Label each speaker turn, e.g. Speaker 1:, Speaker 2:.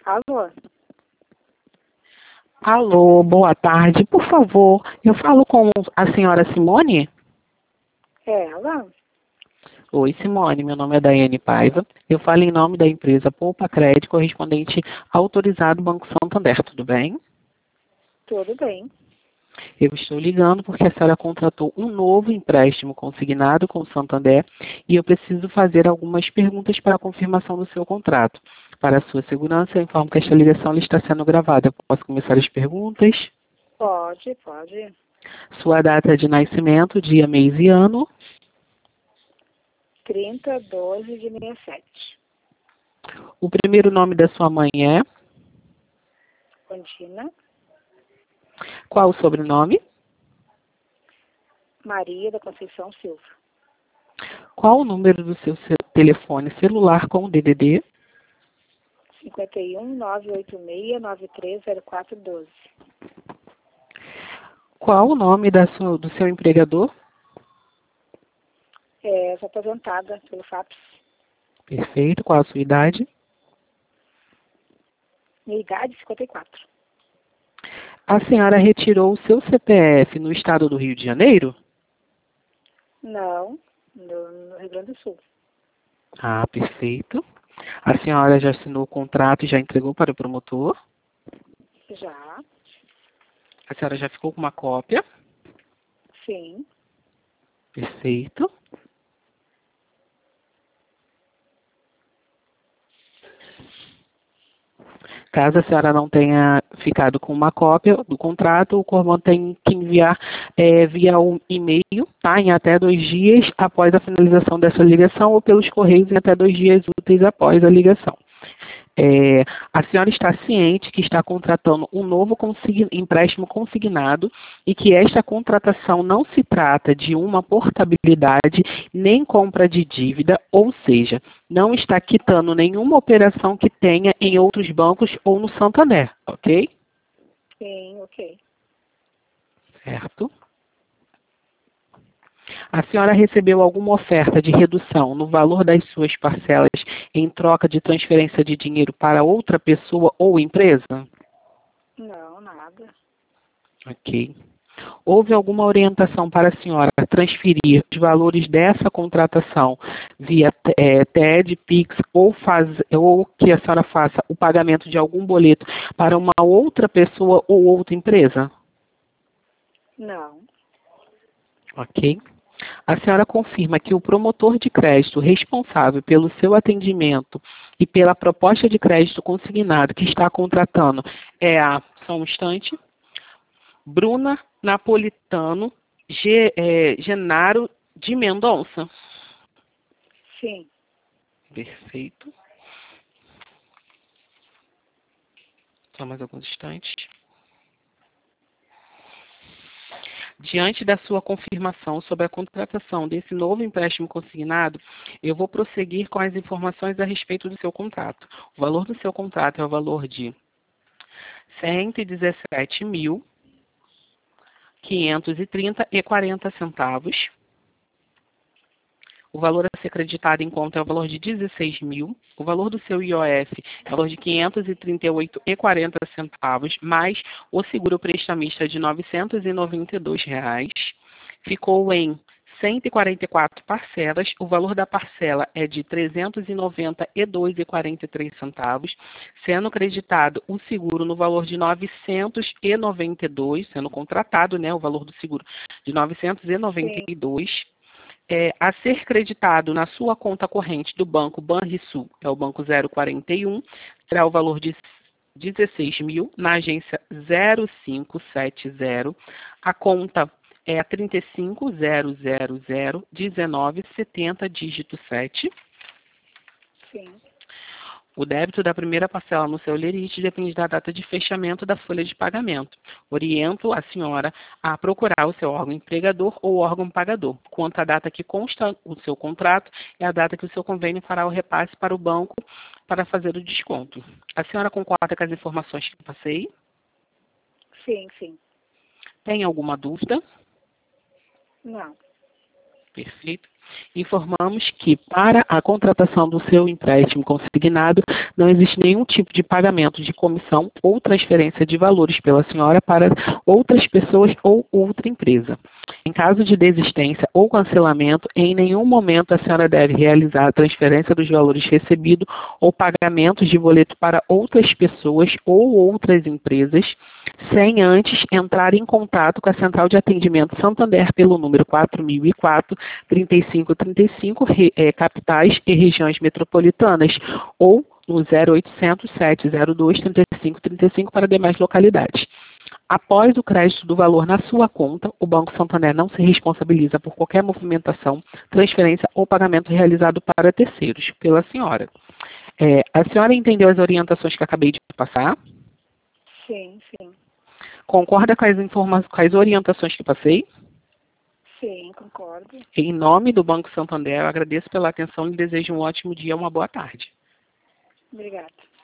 Speaker 1: Alô?
Speaker 2: Alô, boa tarde. Por favor, eu falo com a senhora Simone?
Speaker 1: É ela?
Speaker 2: Oi, Simone. Meu nome é Daiane Paiva. Eu falo em nome da empresa Poupa Crédito, correspondente autorizado Banco Santander. Tudo bem?
Speaker 1: Tudo bem.
Speaker 2: Eu estou ligando porque a senhora contratou um novo empréstimo consignado com o Santander e eu preciso fazer algumas perguntas para a confirmação do seu contrato. Para a sua segurança, eu informo que esta ligação está sendo gravada. Eu posso começar as perguntas?
Speaker 1: Pode.
Speaker 2: Sua data de nascimento, dia, mês e ano.
Speaker 1: 30/12/67.
Speaker 2: O primeiro nome da sua mãe é?
Speaker 1: Ondina.
Speaker 2: Qual o sobrenome?
Speaker 1: Maria da Conceição Silva.
Speaker 2: Qual o número do seu telefone celular com o DDD?
Speaker 1: 51 986 930412.
Speaker 2: Qual o nome do seu empregador?
Speaker 1: Sou aposentada pelo FAPS.
Speaker 2: Perfeito. Qual a sua idade?
Speaker 1: Minha idade, 54.
Speaker 2: A senhora retirou o seu CPF no estado do Rio de Janeiro?
Speaker 1: Não, no Rio Grande do Sul.
Speaker 2: Ah, perfeito. A senhora já assinou o contrato e já entregou para o promotor?
Speaker 1: Já?
Speaker 2: A senhora já ficou com uma cópia?
Speaker 1: Sim.
Speaker 2: Perfeito. Caso a senhora não tenha ficado com uma cópia do contrato, o Cormon tem que enviar via um e-mail, tá? Em até 2 dias após a finalização dessa ligação ou pelos correios em até 2 dias úteis após a ligação. A senhora está ciente que está contratando um novo empréstimo consignado e que esta contratação não se trata de uma portabilidade nem compra de dívida, ou seja, não está quitando nenhuma operação que tenha em outros bancos ou no Santander, ok?
Speaker 1: Sim, ok.
Speaker 2: Certo. A senhora recebeu alguma oferta de redução no valor das suas parcelas em troca de transferência de dinheiro para outra pessoa ou empresa?
Speaker 1: Não, nada.
Speaker 2: Ok. Houve alguma orientação para a senhora transferir os valores dessa contratação via TED, Pix ou que a senhora faça o pagamento de algum boleto para uma outra pessoa ou outra empresa?
Speaker 1: Não.
Speaker 2: Ok. A senhora confirma que o promotor de crédito responsável pelo seu atendimento e pela proposta de crédito consignado que está contratando é só um instante, Bruna Napolitano Genaro de Mendonça.
Speaker 1: Sim.
Speaker 2: Perfeito. Só mais alguns instantes. Diante da sua confirmação sobre a contratação desse novo empréstimo consignado, eu vou prosseguir com as informações a respeito do seu contrato. O valor do seu contrato é o valor de R$ 117.530,40. O valor a ser creditado em conta é o valor de 16 mil. O valor do seu IOF é o valor de 538,40 centavos, mais o seguro prestamista de R$ 992. Ficou em 144 parcelas. O valor da parcela é de R$ 392,43 centavos, sendo creditado o seguro no valor de 992, sendo contratado, né, o valor do seguro de 992.
Speaker 1: Sim.
Speaker 2: A ser creditado na sua conta corrente do banco Banrisul, é o banco 041, será o valor de 16 mil, na agência 0570, a conta é a 35.000.1970, dígito 7.
Speaker 1: Sim.
Speaker 2: O débito da primeira parcela no seu lerite depende da data de fechamento da folha de pagamento. Oriento a senhora a procurar o seu órgão empregador ou órgão pagador. Quanto à data que consta o seu contrato, é a data que o seu convênio fará o repasse para o banco para fazer o desconto. A senhora concorda com as informações que passei?
Speaker 1: Sim.
Speaker 2: Tem alguma dúvida?
Speaker 1: Não.
Speaker 2: Perfeito. Informamos que, para a contratação do seu empréstimo consignado, não existe nenhum tipo de pagamento de comissão ou transferência de valores pela senhora para outras pessoas ou outra empresa. Em caso de desistência ou cancelamento, em nenhum momento a senhora deve realizar a transferência dos valores recebidos ou pagamentos de boleto para outras pessoas ou outras empresas, sem antes entrar em contato com a Central de Atendimento Santander pelo número 4004-3535, capitais e regiões metropolitanas, ou no 0800 702 3535 para demais localidades. Após o crédito do valor na sua conta, o Banco Santander não se responsabiliza por qualquer movimentação, transferência ou pagamento realizado para terceiros, pela senhora. A senhora entendeu as orientações que acabei de passar?
Speaker 1: Sim, sim.
Speaker 2: Concorda com com as orientações que passei?
Speaker 1: Sim, concordo.
Speaker 2: Em nome do Banco Santander, eu agradeço pela atenção e desejo um ótimo dia, uma boa tarde.
Speaker 1: Obrigada.